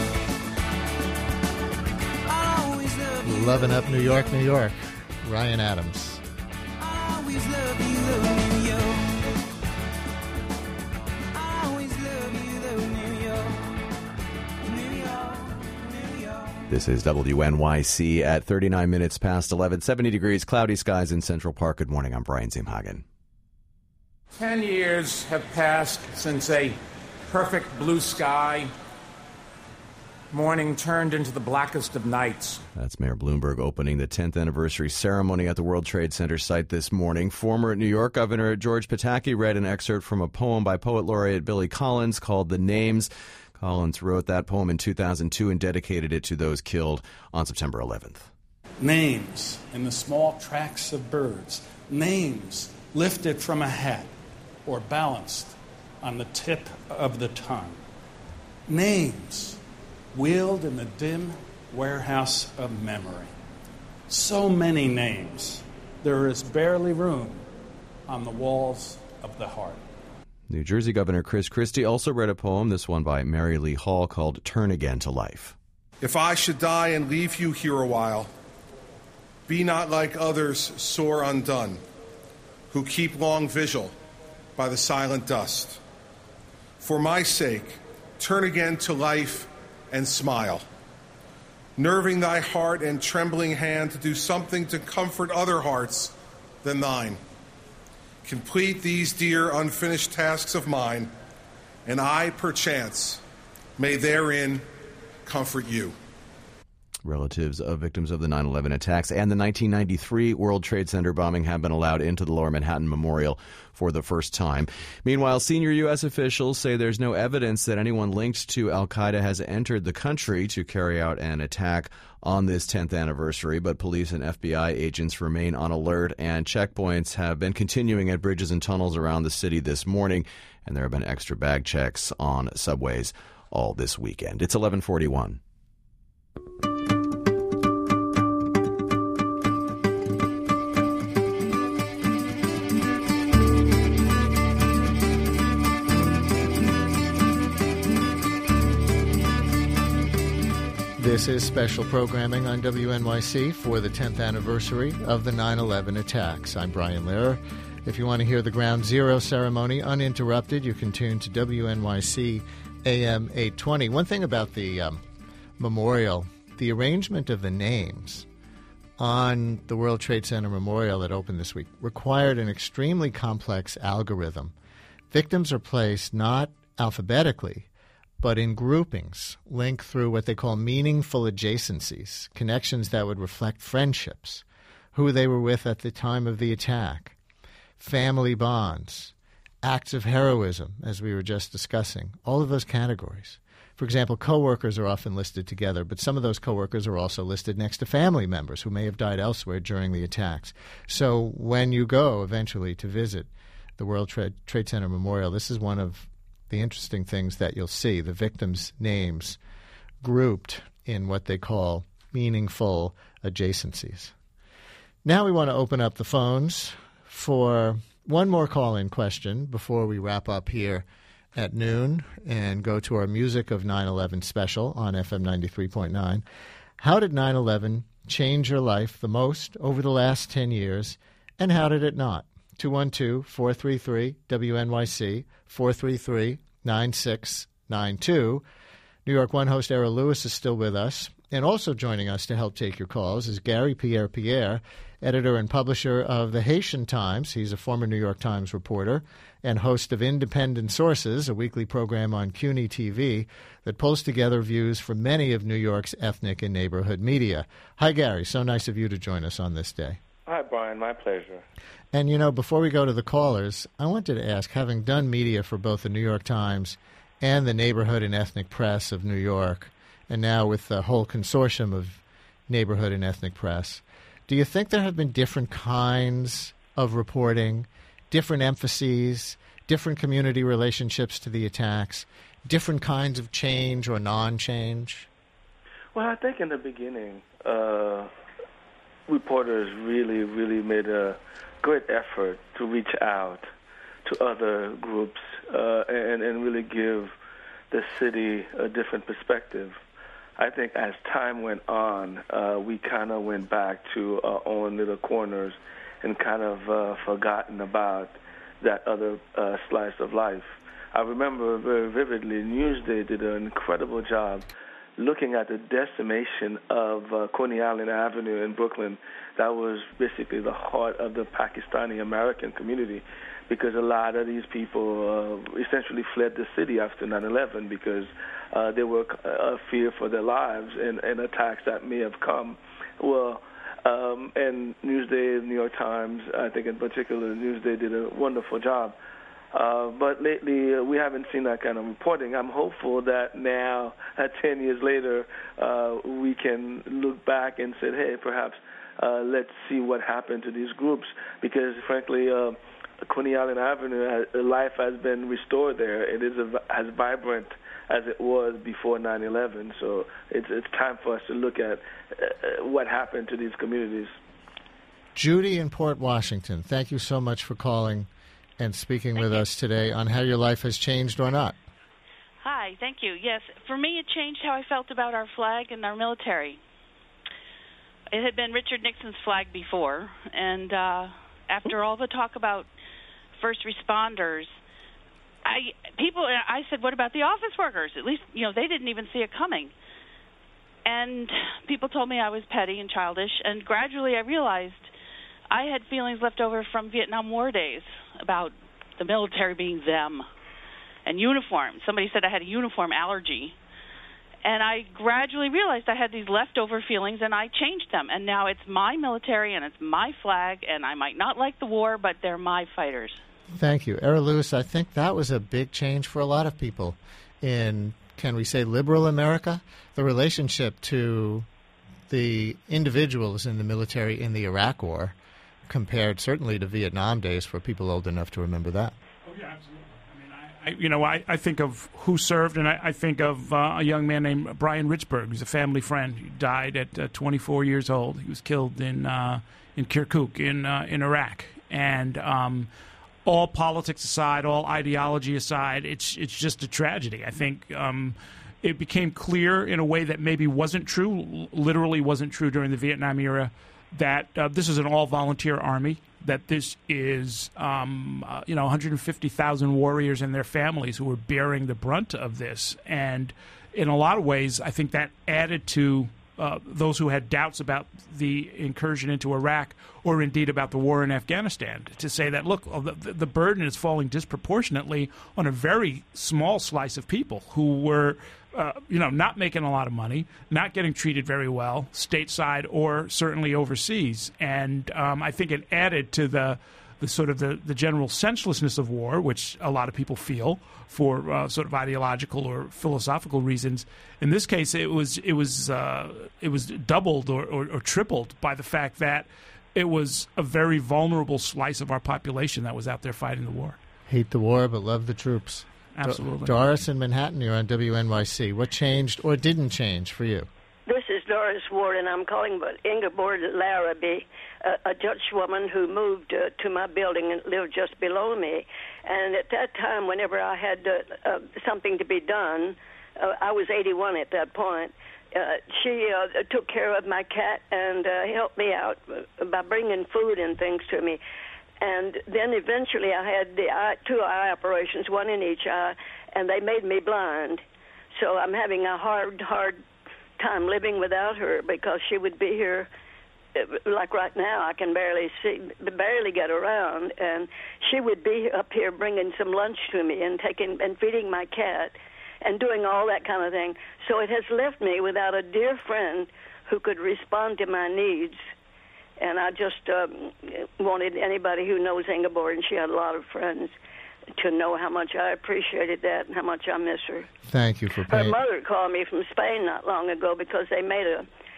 York. I'll always love you. Loving up New York, New York. Ryan Adams. I'll always love you, though, New York. I'll always love you, though, New York. New York, New York. This is WNYC at 39 minutes past 11, 70 degrees, cloudy skies in Central Park. Good morning. I'm Brian Zumhagen. 10 years have passed since a perfect blue sky morning turned into the blackest of nights. That's Mayor Bloomberg opening the 10th anniversary ceremony at the World Trade Center site this morning. Former New York Governor George Pataki read an excerpt from a poem by poet laureate Billy Collins called The Names. Collins wrote that poem in 2002 and dedicated it to those killed on September 11th. names in the small tracks of birds, names lifted from a hat or balanced on the tip of the tongue, names wheeled in the dim warehouse of memory. So many names, there is barely room on the walls of the heart. New Jersey Governor Chris Christie also read a poem, this one by Mary Lee Hall, called Turn Again to Life. If I should die and leave you here a while, be not like others sore undone, who keep long vigil by the silent dust. For my sake, turn again to life and smile, nerving thy heart and trembling hand to do something to comfort other hearts than thine. Complete these dear unfinished tasks of mine, and I, perchance, may therein comfort you. Relatives of victims of the 9/11 attacks and the 1993 World Trade Center bombing have been allowed into the Lower Manhattan Memorial for the first time. Meanwhile, senior U.S. officials say there's no evidence that anyone linked to al-Qaeda has entered the country to carry out an attack on this 10th anniversary, but police and FBI agents remain on alert, and checkpoints have been continuing at bridges and tunnels around the city this morning, and there have been extra bag checks on subways all this weekend. It's 11:41. This is special programming on WNYC for the 10th anniversary of the 9/11 attacks. I'm Brian Lehrer. If you want to hear the Ground Zero ceremony uninterrupted, you can tune to WNYC AM 820. One thing about the memorial, the arrangement of the names on the World Trade Center Memorial that opened this week required an extremely complex algorithm. Victims are placed not alphabetically, but in groupings linked through what they call meaningful adjacencies, connections that would reflect friendships, who they were with at the time of the attack, family bonds, acts of heroism, as we were just discussing, all of those categories. For example, coworkers are often listed together, but some of those coworkers are also listed next to family members who may have died elsewhere during the attacks. So when you go eventually to visit the World Trade Center Memorial, this is one of the interesting things that you'll see, the victims' names grouped in what they call meaningful adjacencies. Now we want to open up the phones for one more call-in question before we wrap up here at noon and go to our Music of 9/11 special on FM 93.9. How did 9/11 change your life the most over the last 10 years, and how did it not? 212-433-WNYC, 433-9692. New York One host Errol Lewis is still with us. And also joining us to help take your calls is Gary Pierre, editor and publisher of The Haitian Times. He's a former New York Times reporter and host of Independent Sources, a weekly program on CUNY TV that pulls together views from many of New York's ethnic and neighborhood media. Hi, Gary. So nice of you to join us on this day. Hi, Brian. My pleasure. And, you know, before we go to the callers, I wanted to ask, having done media for both the New York Times and the neighborhood and ethnic press of New York, and now with the whole consortium of neighborhood and ethnic press, do you think there have been different kinds of reporting, different emphases, different community relationships to the attacks, different kinds of change or non-change? Well, I think in the beginning, reporters really made a great effort to reach out to other groups and really give the city a different perspective. I think as time went on, we kind of went back to our own little corners and kind of forgotten about that other slice of life. I remember very vividly, Newsday did an incredible job looking at the decimation of Coney Island Avenue in Brooklyn. That was basically the heart of the Pakistani-American community, because a lot of these people essentially fled the city after 9/11 because they were fear for their lives and attacks that may have come. Well, and Newsday, New York Times, I think in particular, Newsday did a wonderful job. But lately, we haven't seen that kind of reporting. I'm hopeful that now, 10 years later, we can look back and say, hey, perhaps let's see what happened to these groups, because frankly, Coney Island Avenue, life has been restored there. It is as vibrant as it was before 9/11. So it's time for us to look at what happened to these communities. Judy in Port Washington, thank you so much for calling and speaking with us today on how your life has changed or not. Hi, thank you. Yes, for me it changed how I felt about our flag and our military. It had been Richard Nixon's flag before, and after all the talk about first responders, I said, what about the office workers? At least, they didn't even see it coming. And people told me I was petty and childish, and gradually I realized I had feelings left over from Vietnam War days about the military being them and uniforms. Somebody said I had a uniform allergy. And I gradually realized I had these leftover feelings, and I changed them. And now it's my military, and it's my flag, and I might not like the war, but they're my fighters. Thank you. Era Lewis, I think that was a big change for a lot of people in, can we say, liberal America? The relationship to the individuals in the military in the Iraq War compared certainly to Vietnam days for people old enough to remember that. Oh, yeah, absolutely. I think of who served, and I think of a young man named Brian Richburg, who's a family friend. He died at 24 years old. He was killed in Kirkuk in Iraq. And all politics aside, all ideology aside, it's just a tragedy. I think it became clear in a way that maybe wasn't true, literally wasn't true during the Vietnam era, that this is an all-volunteer army, that this is 150,000 warriors and their families who are bearing the brunt of this. And in a lot of ways, I think that added to those who had doubts about the incursion into Iraq or indeed about the war in Afghanistan, to say that, look, the burden is falling disproportionately on a very small slice of people who were not making a lot of money, not getting treated very well, stateside or certainly overseas. And I think it added to the sort of the general senselessness of war, which a lot of people feel for sort of ideological or philosophical reasons. In this case, it was doubled or tripled by the fact that it was a very vulnerable slice of our population that was out there fighting the war. Hate the war, but love the troops. Absolutely. Doris in Manhattan, you're on WNYC. What changed or didn't change for you? This is Doris Ward, and I'm calling about Ingeborg Larrabee, a Dutch woman who moved to my building and lived just below me. And at that time, whenever I had something to be done, I was 81 at that point, she took care of my cat and helped me out by bringing food and things to me. And then eventually I had two eye operations, one in each eye, and they made me blind. So I'm having a hard time living without her, because she would be here. Like right now, I can barely get around, and she would be up here bringing some lunch to me and feeding my cat and doing all that kind of thing. So it has left me without a dear friend who could respond to my needs. And I just wanted anybody who knows Ingeborg, and she had a lot of friends, to know how much I appreciated that and how much I miss her. Thank you for Her mother called me from Spain not long ago because they made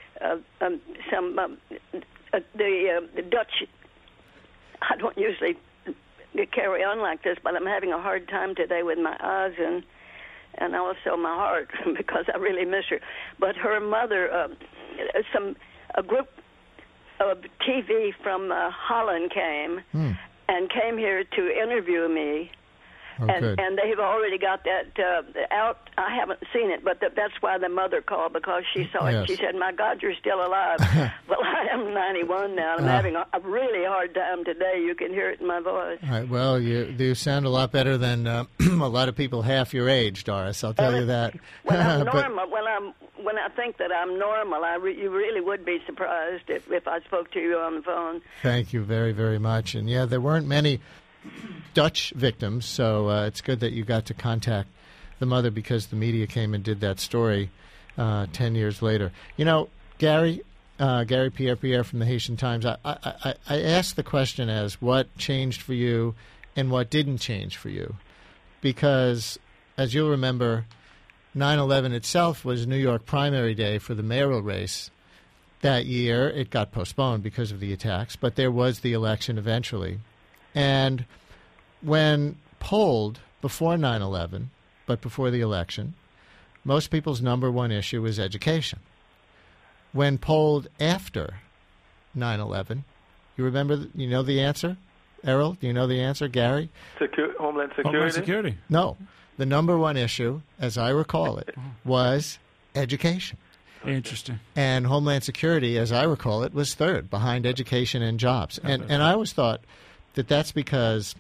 the Dutch. I don't usually carry on like this, but I'm having a hard time today with my eyes and also my heart because I really miss her. But her mother, a group of TV from Holland came and came here to interview me. Oh, and they've already got that out. I haven't seen it, but that's why the mother called, because she saw it. She said, "My God, you're still alive." Well, I am 91 now, and I'm having a really hard time today. You can hear it in my voice. All right. Well, you sound a lot better than a lot of people half your age, Doris. I'll tell you that. When I'm normal, when I think that I'm normal, you really would be surprised if I spoke to you on the phone. Thank you very, very much. And yeah, there weren't many Dutch victims, so it's good that you got to contact the mother, because the media came and did that story 10 years later. You know, Gary Pierre from the Haitian Times, I asked the question as what changed for you and what didn't change for you, because as you'll remember, 9/11 itself was New York primary day for the mayoral race, that year. It got postponed because of the attacks, but there was the election eventually. And when polled before 9/11, but before the election, most people's number one issue was education. When polled after 9/11, you know the answer? Errol, do you know the answer? Gary? Homeland Security? Homeland Security. No. The number one issue, as I recall it, was education. Interesting. And Homeland Security, as I recall it, was third behind education and jobs. And I always thought that that's because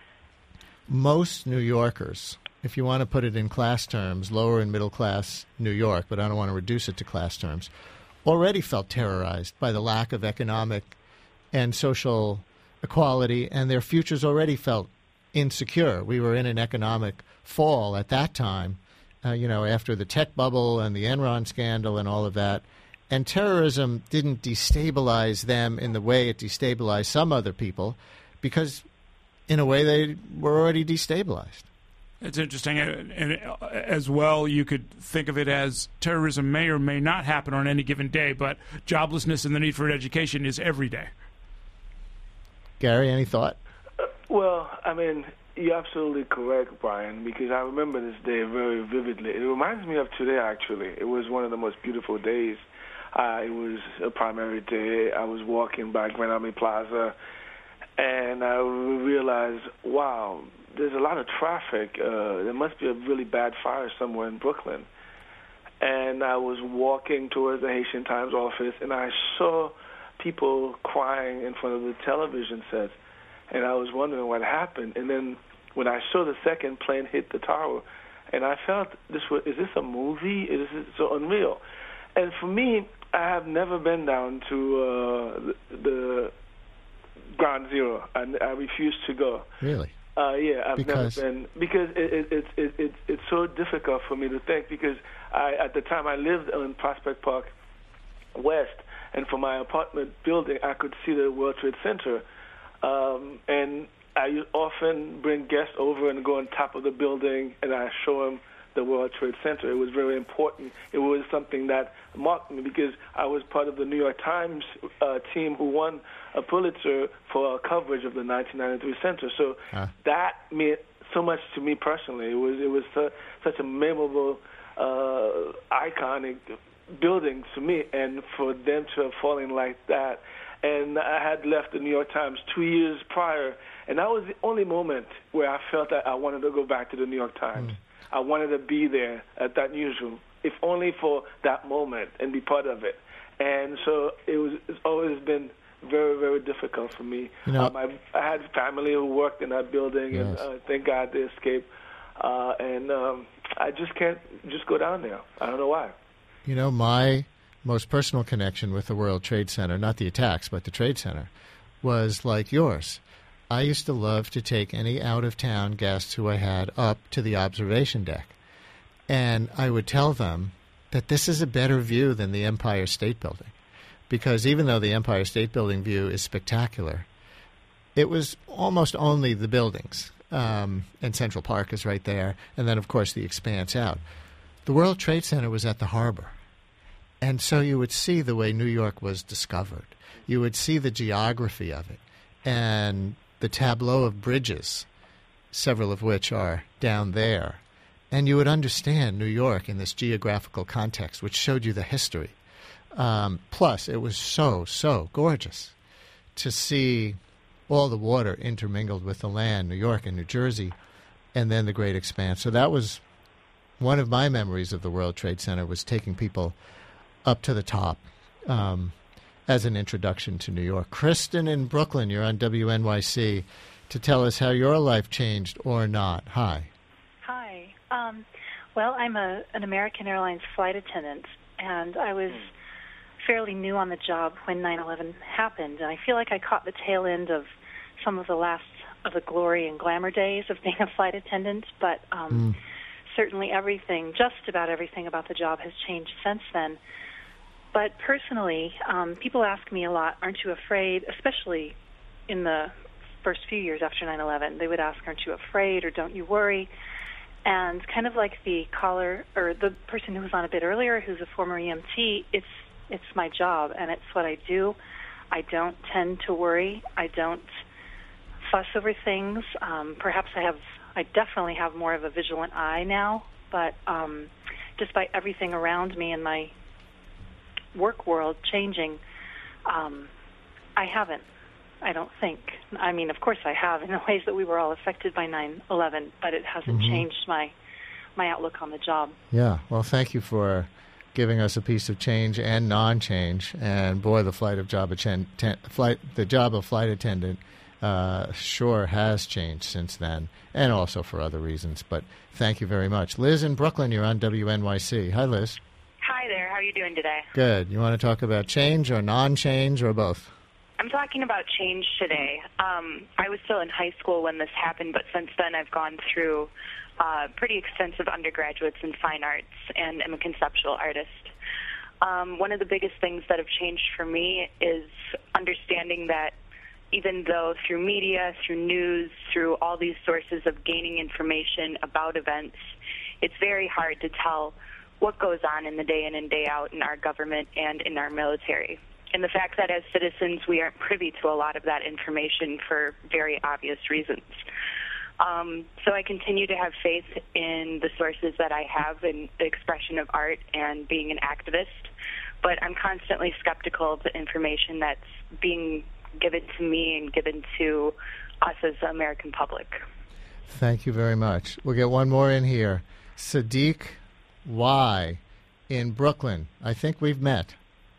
most New Yorkers, if you want to put it in class terms, lower and middle class New York, but I don't want to reduce it to class terms, already felt terrorized by the lack of economic and social equality, and their futures already felt insecure. We were in an economic fall at that time, after the tech bubble and the Enron scandal and all of that. And terrorism didn't destabilize them in the way it destabilized some other people, because in a way they were already destabilized. It's interesting. And as well, you could think of it as terrorism may or may not happen on any given day, but joblessness and the need for education is every day. Gary, any thought? Well, I mean, you're absolutely correct, Brian, because I remember this day very vividly. It reminds me of today, actually. It was one of the most beautiful days. It was a primary day. I was walking by Grand Army Plaza, and I realized, wow, there's a lot of traffic. There must be a really bad fire somewhere in Brooklyn. And I was walking towards the Haitian Times office, and I saw people crying in front of the television sets. And I was wondering what happened. And then when I saw the second plane hit the tower, and I felt, is this a movie? Is this so unreal? And for me, I have never been down to the Ground Zero. I refuse to go. Really? Yeah, I've never been, because it's so difficult for me to think, because at the time I lived in Prospect Park West, and from my apartment building I could see the World Trade Center, and I often bring guests over and go on top of the building and I show them the World Trade Center. It was very important. It was something that marked me, because I was part of the New York Times team who won a Pulitzer for our coverage of the 1993 center. So that meant so much to me personally. It was such a memorable, iconic building to me, and for them to have fallen like that. And I had left the New York Times 2 years prior, and that was the only moment where I felt that I wanted to go back to the New York Times. I wanted to be there at that newsroom, if only for that moment, and be part of it. And so it's always been very, very difficult for me. I had family who worked in that building, and thank God they escaped. And I just can't just go down there. I don't know why. My most personal connection with the World Trade Center, not the attacks, but the Trade Center, was like yours. I used to love to take any out-of-town guests who I had up to the observation deck. And I would tell them that this is a better view than the Empire State Building. Because even though the Empire State Building view is spectacular, it was almost only the buildings. And Central Park is right there. And then, of course, the expanse out. The World Trade Center was at the harbor. And so you would see the way New York was discovered. You would see the geography of it. And the tableau of bridges, several of which are down there. And you would understand New York in this geographical context, which showed you the history. Plus, it was so gorgeous to see all the water intermingled with the land, New York and New Jersey, and then the Great Expanse. So that was one of my memories of the World Trade Center, was taking people up to the top as an introduction to New York. Kristen in Brooklyn, you're on WNYC to tell us how your life changed or not. Hi. Hi. Well, I'm an American Airlines flight attendant, and I was fairly new on the job when 9/11 happened, and I feel like I caught the tail end of some of the last of the glory and glamour days of being a flight attendant, but certainly just about everything about the job has changed since then. But personally, people ask me a lot, aren't you afraid, especially in the first few years after 9/11, they would ask, aren't you afraid or don't you worry? And kind of like the caller or the person who was on a bit earlier who's a former EMT, it's It's my job, and it's what I do. I don't tend to worry. I don't fuss over things. Perhaps I definitely have more of a vigilant eye now, but despite everything around me in my work world changing, I haven't. I don't think. I mean, of course I have in the ways that we were all affected by 9/11, but it hasn't changed my outlook on the job. Yeah. Well, thank you for giving us a piece of change and non-change. And boy, the job of flight attendant sure has changed since then, and also for other reasons. But thank you very much. Liz in Brooklyn, you're on WNYC. Hi, Liz. Hi there. How are you doing today? Good. You want to talk about change or non-change or both? I'm talking about change today. I was still in high school when this happened, but since then I've gone through pretty extensive undergraduates in fine arts and am a conceptual artist. One of the biggest things that have changed for me is understanding that even though through media, through news, through all these sources of gaining information about events, it's very hard to tell what goes on in the day in and day out in our government and in our military. And the fact that as citizens we aren't privy to a lot of that information for very obvious reasons. So I continue to have faith in the sources that I have in the expression of art and being an activist, but I'm constantly skeptical of the information that's being given to me and given to us as the American public. Thank you very much. We'll get one more in here. Sadiq Y. in Brooklyn. I think we've met.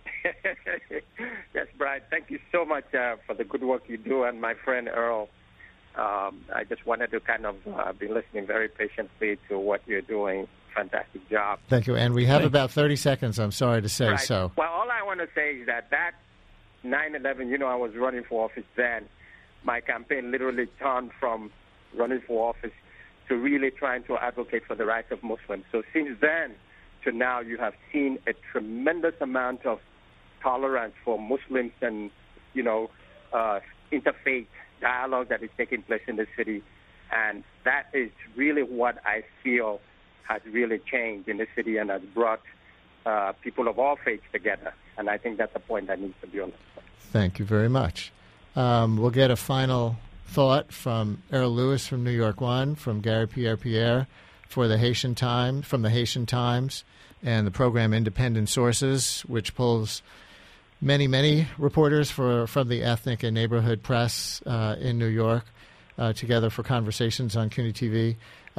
Yes, Brian, thank you so much for the good work you do. And my friend Earl, I just wanted to kind of be listening very patiently to what you're doing. Fantastic job. Thank you. And we have about 30 seconds, I'm sorry to say right. so. Well, all I want to say is that 9/11, I was running for office then. My campaign literally turned from running for office to really trying to advocate for the rights of Muslims. So since then to now, you have seen a tremendous amount of tolerance for Muslims and, interfaith dialogue that is taking place in the city. And that is really what I feel has really changed in the city and has brought people of all faiths together. And I think that's a point that needs to be understood. Thank you very much. We'll get a final thought from Errol Lewis from New York One, from Gary Pierre for the Haitian Times, from the Haitian Times, and the program Independent Sources, which pulls many reporters from the ethnic and neighborhood press in New York together for conversations on CUNY TV.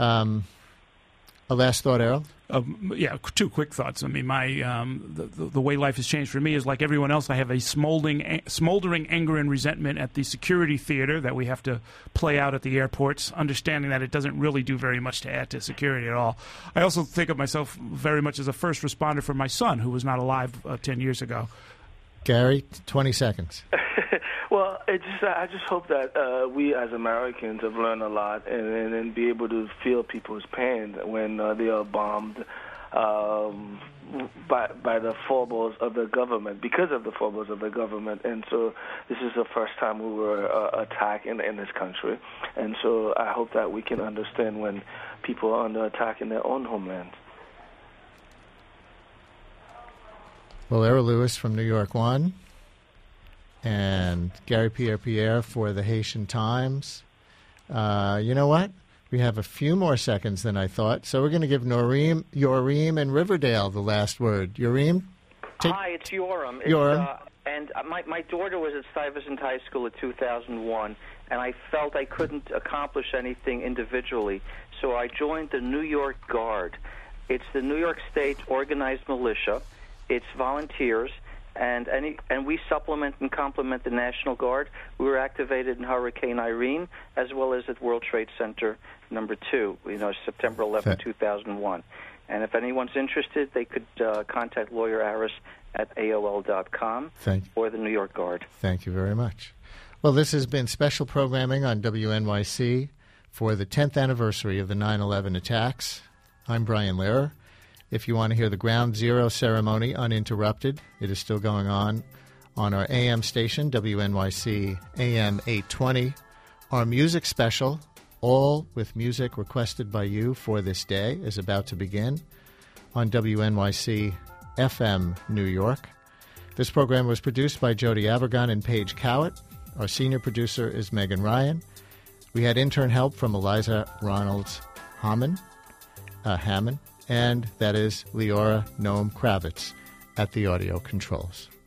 A last thought, Errol? Yeah, two quick thoughts. I mean, the way life has changed for me is like everyone else. I have a smoldering anger and resentment at the security theater that we have to play out at the airports, understanding that it doesn't really do very much to add to security at all. I also think of myself very much as a first responder for my son, who was not alive 10 years ago. Gary, 20 seconds. Well, I just hope that we as Americans have learned a lot and be able to feel people's pain when they are bombed by the foibles of the government, because of the foibles of the government. And so this is the first time we were attacked in this country. And so I hope that we can understand when people are under attack in their own homeland. Well, Errol Lewis from New York One and Gary Pierre for the Haitian Times. You know what? We have a few more seconds than I thought, so we're going to give Yorim and Riverdale the last word. Yorim? Hi, it's Yoram. Yoram. And my daughter was at Stuyvesant High School in 2001, and I felt I couldn't accomplish anything individually, so I joined the New York Guard. It's the New York State organized militia. It's volunteers, and we supplement and complement the National Guard. We were activated in Hurricane Irene, as well as at World Trade Center number 2, September 11, 2001. And if anyone's interested, they could contact Lawyer Aris at AOL.com or the New York Guard. Thank you very much. Well, this has been special programming on WNYC for the 10th anniversary of the 9/11 attacks. I'm Brian Lehrer. If you want to hear the Ground Zero ceremony uninterrupted, it is still going on our AM station, WNYC AM 820. Our music special, all with music requested by you for this day, is about to begin on WNYC FM New York. This program was produced by Jody Abergon and Paige Cowett. Our senior producer is Megan Ryan. We had intern help from Eliza Ronalds-Hammond, and that is Leora Noam Kravitz at the audio controls.